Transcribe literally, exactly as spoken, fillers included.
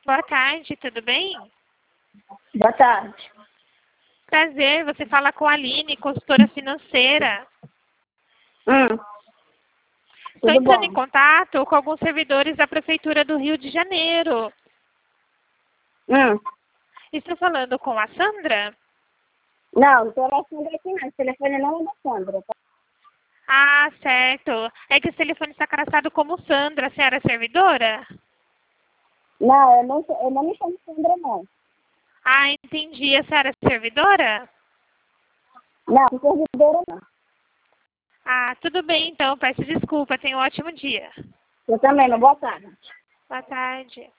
Boa tarde, tudo bem? Boa tarde. Prazer, você fala com a Aline, consultora financeira. Hum, Estou tudo entrando bom? em contato com alguns servidores da Prefeitura do Rio de Janeiro. Hum. Estou falando com a Sandra? Não, o telefone aqui não. O telefone não é da Sandra. Tá? Ah, certo. É que esse telefone está cadastrado como Sandra. A senhora é servidora? Não, eu não, sou- eu não me chamo Sandra, não. Ah, entendi. A senhora é servidora? Não, servidora não. Ah, tudo bem então. Peço desculpa. Tenha um ótimo dia. Eu também, não. Boa tarde. Boa tarde.